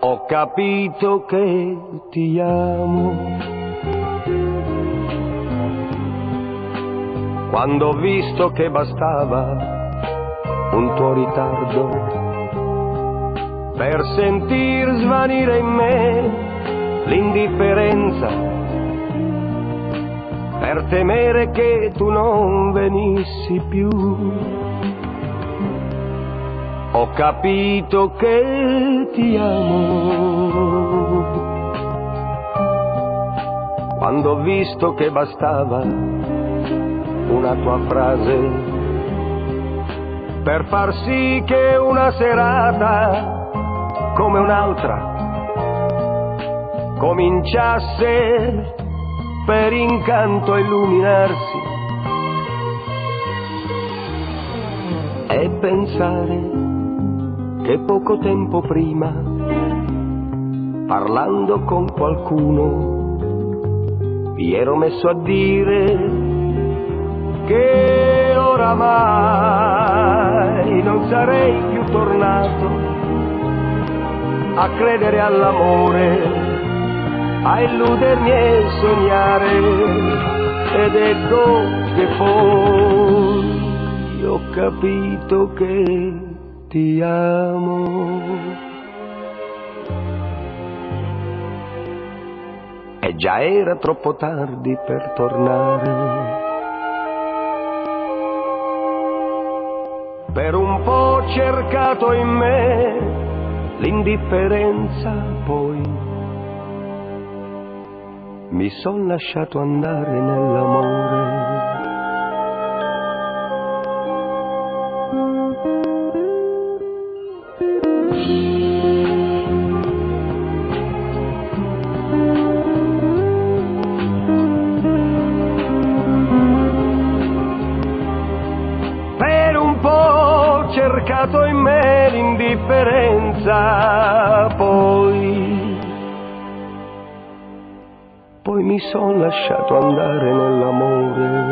Ho capito che ti amo quando ho visto che bastava un tuo ritardo per sentir svanire in me l'indifferenza, per temere che tu non venissi più. Ho capito che ti amo quando ho visto che bastava una tua frase per far sì che una serata come un'altra cominciasse per incanto a illuminarsi e pensare che poco tempo prima, parlando con qualcuno, mi ero messo a dire che oramai non sarei più tornato a credere all'amore, a illudermi e sognare, ed ecco che poi ho capito che ti amo. E già era troppo tardi per tornare. Per un po' ho cercato in me l'indifferenza, poi mi son lasciato andare nell'amore. Cercato in me l'indifferenza, poi mi son lasciato andare nell'amore.